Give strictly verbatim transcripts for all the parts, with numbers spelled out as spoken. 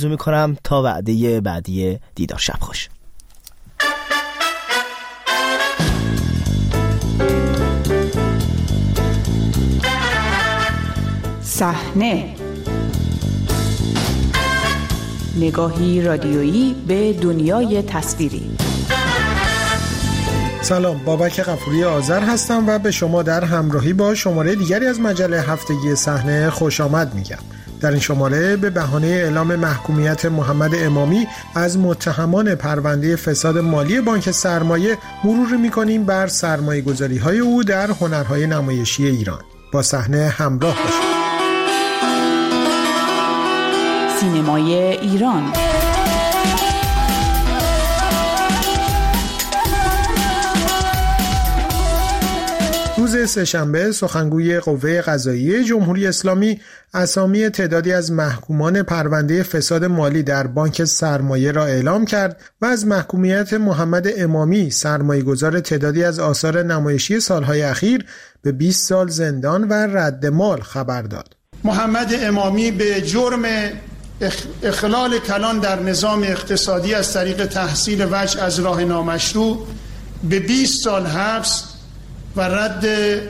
آرزو میکنم تا وعده بعدی دیدار. شب خوش. صحنه، نگاهی رادیویی به دنیای تصویری. سلام، بابک غفوری آذر هستم و به شما در همراهی با شماره دیگری از مجله هفتگی صحنه خوش آمد میگم. در این شماره به بهانه اعلام محکومیت محمد امامی از متهمان پرونده فساد مالی بانک سرمایه مروری میکنیم بر سرمایه گذاری های او در هنرهای نمایشی ایران. با صحنه همراه باشید. سینمای ایران. روز سه‌شنبه سخنگوی قوه قضاییه جمهوری اسلامی اسامی تعدادی از محکومان پرونده فساد مالی در بانک سرمایه را اعلام کرد و از محکومیت محمد امامی سرمایه‌گذار تعدادی از آثار نمایشی سالهای اخیر به بیست سال زندان و رد مال خبر داد. محمد امامی به جرم اخلال کلان در نظام اقتصادی از طریق تحصیل وجه از راه نامشروع به بیست سال حبس و رد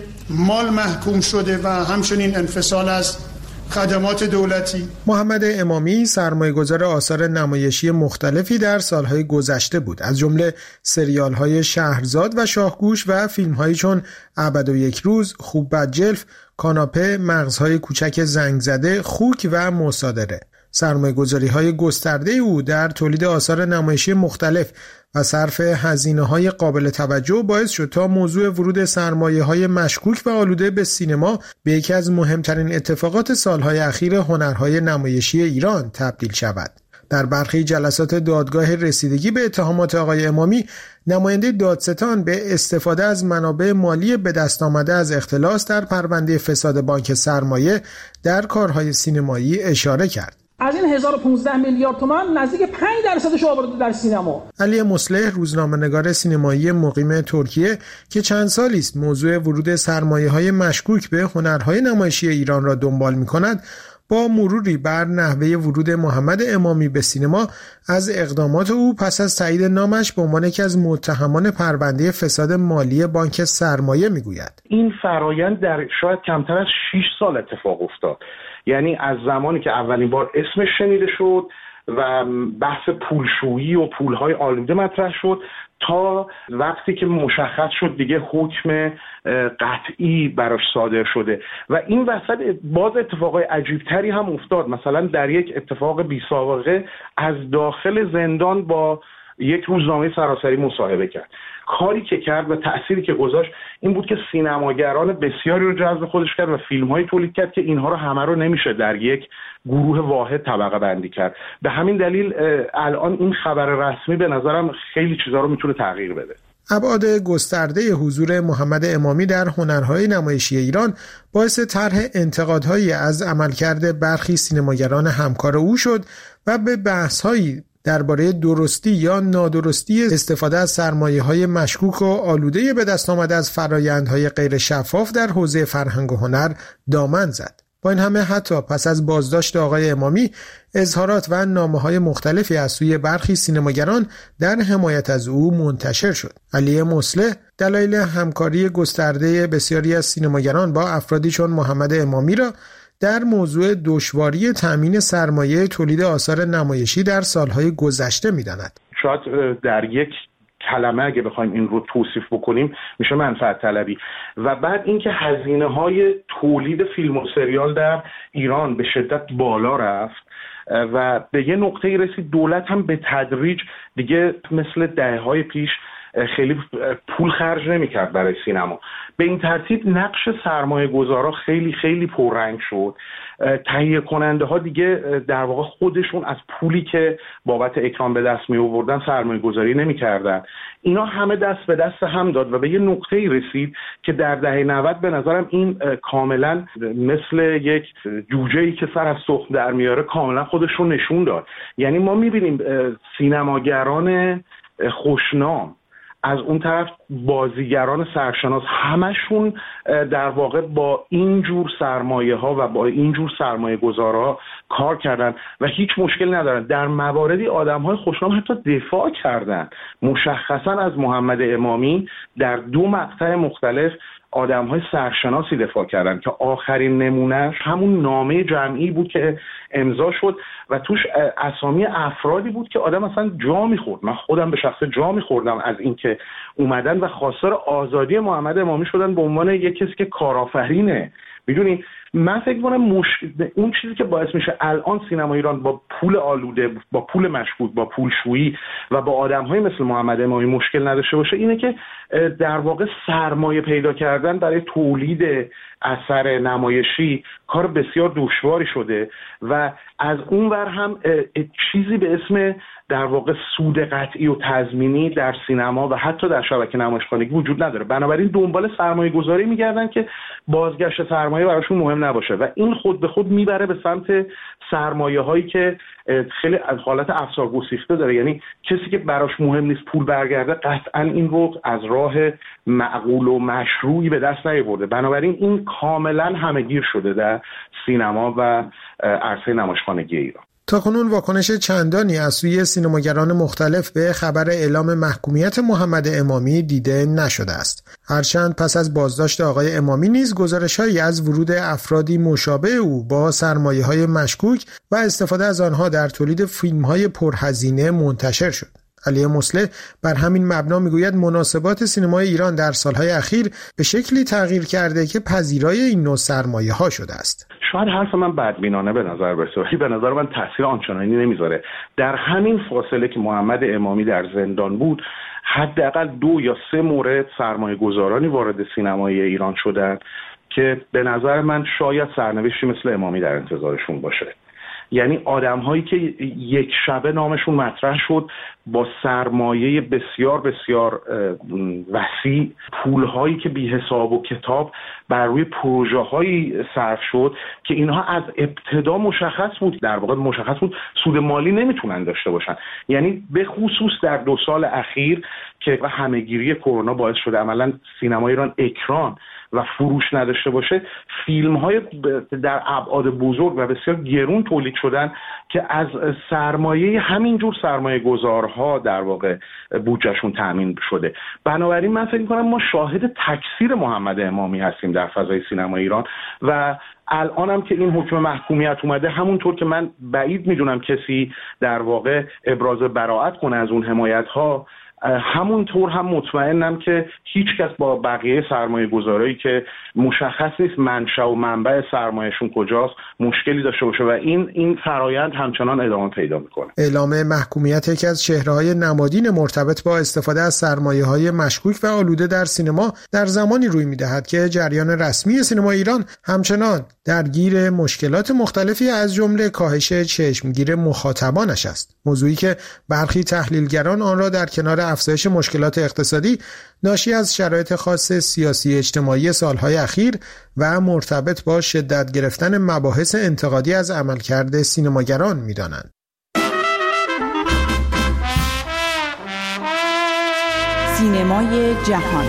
مال محکوم شده و همچنین انفصال از خدمات دولتی. محمد امامی سرمایه‌گذار آثار نمایشی مختلفی در سالهای گذشته بود، از جمله سریال‌های شهرزاد و شاهگوش و فیلم‌هایی چون ابد و یک روز، خوب بد جلف، کاناپه، مغزهای کوچک زنگ زده، خوک و مصادره. سرمایه‌گذاری‌های گسترده او در تولید آثار نمایشی مختلف و صرف هزینه‌های قابل توجه باعث شد تا موضوع ورود سرمایه‌های مشکوک و آلوده به سینما به یکی از مهمترین اتفاقات سالهای اخیر هنرهای نمایشی ایران تبدیل شود. در برخی جلسات دادگاه رسیدگی به اتهامات آقای امامی، نماینده دادستان به استفاده از منابع مالی به دست آمده از اختلاس در پرونده فساد بانک سرمایه در کارهای سینمایی اشاره کرد. از این هزار و پانزده میلیارد تومان نزدیک پنج درصدش آورده در سینما. علی مصلح، روزنامه‌نگار سینمایی مقیم ترکیه که چند سالی است موضوع ورود سرمایه‌های مشکوک به هنرهای نمایشی ایران را دنبال می‌کند، با مروری بر نحوه ورود محمد امامی به سینما از اقدامات او پس از تایید نامش به عنوان یکی از متهمان پرونده فساد مالی بانک سرمایه میگوید. این فرایند در شاید کمتر از شش سال اتفاق افتاد. یعنی از زمانی که اولین بار اسمش شنیده شد و بحث پولشویی و پولهای آلوده مطرح شد تا وقتی که مشخص شد دیگه حکم قطعی براش صادر شده و این وسط باز اتفاقای عجیبتری هم افتاد. مثلا در یک اتفاق بی سابقه از داخل زندان با یک روزنامه سراسری مصاحبه کرد. کاری که کرد و تأثیری که گذاشت این بود که سینماگران بسیاری رو جذب خودش کرد و فیلم‌هایی تولید کرد که اینها رو همه رو نمیشه در یک گروه واحد طبقه بندی کرد. به همین دلیل الان این خبر رسمی به نظرم خیلی چیزا رو میتونه تغییر بده. ابعاد گسترده حضور محمد امامی در هنرهای نمایشی ایران باعث طرح انتقادهایی از عملکرد برخی سینماگران همکار او شد و به بحث‌هایی درباره درستی یا نادرستی استفاده از سرمایه‌های مشکوک و آلوده به دست آمده از فرآیندهای غیر شفاف در حوزه فرهنگ و هنر دامن زد. با این همه حتی پس از بازداشت آقای امامی، اظهارات و نامه‌های مختلفی از سوی برخی سینماگران در حمایت از او منتشر شد. علی مصلح دلایل همکاری گسترده بسیاری از سینماگران با افرادی چون محمد امامی را در موضوع دشواری تامین سرمایه تولید آثار نمایشی در سالهای گذشته می‌داند. شاید در یک کلمه اگه بخوایم این رو توصیف بکنیم میشه منفعت طلبی و بعد اینکه هزینه‌های تولید فیلم و سریال در ایران به شدت بالا رفت و به یه نقطه‌ای رسید دولت هم به تدریج دیگه مثل دهه‌های پیش خیلی پول خرج نمی‌کرد برای سینما. به این ترتیب نقش سرمایه‌گذارا خیلی خیلی پررنگ شد. تهیه کننده ها دیگه در واقع خودشون از پولی که بابت اکران به دست می آوردن سرمایه‌گذاری نمی‌کردن. اینا همه دست به دست هم داد و به یه نقطه‌ای رسید که در دهه نود به نظرم این کاملا مثل یک جوجه‌ای که سر از تخم در میاره کاملا خودش رو نشون داد. یعنی ما می‌بینیم سینماگران خوشنام از اون طرف بازیگران سرشناس، همشون در واقع با اینجور سرمایه ها و با اینجور سرمایه گذارها کار کردن و هیچ مشکل ندارن. در مواردی آدم های خوشنام حتی دفاع کردن. مشخصا از محمد امامی در دو مقطع مختلف آدم های سرشناسی دفاع کردن که آخرین نمونهش همون نامه جمعی بود که امضا شد و توش اسامی افرادی بود که آدم اصلا جا میخورد. من خودم به شخصه جا میخوردم از اینکه اومدن و خواستار آزادی محمد امامی شدن به عنوان یک کسی که کارآفرینه. میدونی من فکر می‌کنم مش... اون چیزی که باعث میشه الان سینما ایران با پول آلوده، با پول مشکوک، با پولشویی و با آدم‌های مثل محمد امامی مشکل نداشته باشه اینه که در واقع سرمایه پیدا کردن برای تولید اثر نمایشی کار بسیار دشواری شده و از اون ور هم چیزی به اسم در واقع سود قطعی و تضمینی در سینما و حتی در شبکه نمایشخانگی وجود نداره. بنابراین دنبال سرمایه گذاری میگردن که بازگشت سرمایه براشون مهم نباشه و این خود به خود میبره به سمت سرمایه هایی که خیلی از حالت افسار گسیخته داره. یعنی کسی که براش مهم نیست پول برگرده قطعا این رو از راه معقول و مشروعی به دست نیاورده. بنابراین این کاملا همه‌گیر شده در سینما و عرصه نمایشخانگی ایران. تاکنون واکنش چندانی از سوی سینماگران مختلف به خبر اعلام محکومیت محمد امامی دیده نشده است. هرچند پس از بازداشت آقای امامی نیز گزارش‌هایی از ورود افرادی مشابه او با سرمایه‌های مشکوک و استفاده از آنها در تولید فیلم‌های پرهزینه منتشر شد. علی مصلح بر همین مبنا میگوید مناسبات سینمای ایران در سالهای اخیر به شکلی تغییر کرده که پذیرای این نوع سرمایه‌ها شده است. شاید حرف من بدبینانه به نظر برسه ولی به نظر من تاثیر آنچنانی نمیذاره. در همین فاصله که محمد امامی در زندان بود حداقل دو یا سه مورد سرمایه گذارانی وارد سینمای ایران شدن که به نظر من شاید سرنوشتی مثل امامی در انتظارشون باشه. یعنی آدم هایی که یک شبه نامشون مطرح شد با سرمایه بسیار بسیار وسیع، پول هایی که بی حساب و کتاب بر روی پروژه هایی صرف شد که اینها از ابتدا مشخص بود، در واقع مشخص بود سود مالی نمیتونن داشته باشن. یعنی به خصوص در دو سال اخیر که همهگیری کرونا باعث شده عملا سینما ایران اکران و فروش نداشته باشه، فیلم های در ابعاد بزرگ و بسیار گرون تولید شدن که از سرمایه همینجور سرمایه گذارها در واقع بودجهشون تامین شده. بنابراین من فکر می‌کنم ما شاهد تکثیر محمد امامی هستیم در فضای سینما ایران و الان هم که این حکم محکومیت اومده، همونطور که من بعید میدونم کسی در واقع ابراز براءت کنه از اون حمایت‌ها، همونطور هم مطمئنم که هیچ کس با بقیه سرمایه گذارایی که مشخص نیست منشأ و منبع سرمایهشون کجاست مشکلی داشته باشه و این این فرایند همچنان ادامه پیدا میکنه. اعلام محکومیت یکی از چهره‌های نمادین مرتبط با استفاده از سرمایه‌های مشکوک و آلوده در سینما در زمانی روی می‌دهد که جریان رسمی سینما ایران همچنان درگیر مشکلات مختلفی از جمله کاهش چشمگیر مخاطبانش است. موضوعی که برخی تحلیلگران آن را در کنار افزایش مشکلات اقتصادی ناشی از شرایط خاص سیاسی اجتماعی سالهای اخیر و مرتبط با شدت گرفتن مباحث انتقادی از عملکرد سینماگران می‌دانند. سینمای جهان.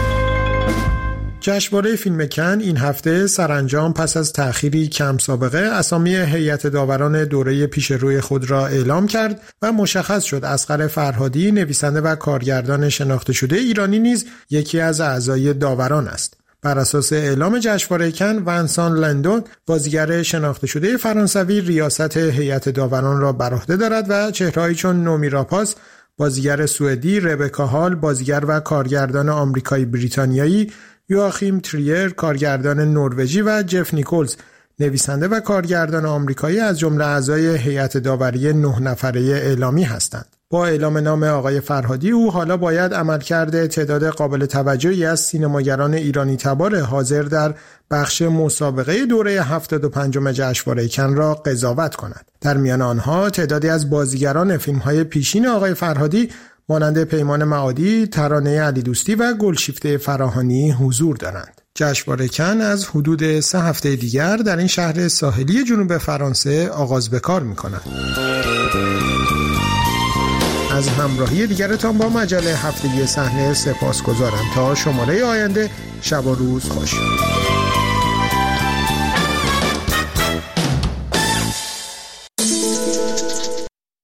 جشنواره فیلم کن این هفته سرانجام پس از تأخیری کم سابقه اسامی هیئت داوران دوره پیش روی خود را اعلام کرد و مشخص شد اصغر فرهادی، نویسنده و کارگردان شناخته شده ایرانی نیز یکی از اعضای داوران است. بر اساس اعلام جشنواره کن، ونسان لندون، بازیگر شناخته شده فرانسوی، ریاست هیئت داوران را بر عهده دارد و چهرهایی چون نومی راپاس، بازیگر سوئدی، ربکا هال، بازیگر و کارگردان آمریکایی بریتانیایی، یواخیم تریر، کارگردان نروژی و جف نیکولز، نویسنده و کارگردان آمریکایی از جمله اعضای هیئت داوری نه نفره اعلامی هستند. با اعلام نام آقای فرهادی، او حالا باید عملکرد تعداد قابل توجهی از سینماگران ایرانی تبار حاضر در بخش مسابقه دوره هفتاد و پنجم جشنواره کن را قضاوت کند. در میان آنها تعدادی از بازیگران فیلم‌های پیشین آقای فرهادی مانند پیمان معادی، ترانه علی دوستی و گلشیفته فراهانی حضور دارند. جشنواره کن از حدود سه هفته دیگر در این شهر ساحلی جنوب فرانسه آغاز به کار می‌کند. از همراهی دیگرتان با مجله هفتگی صحنه سپاسگزارم. تا شماره آینده شب و روز خوش.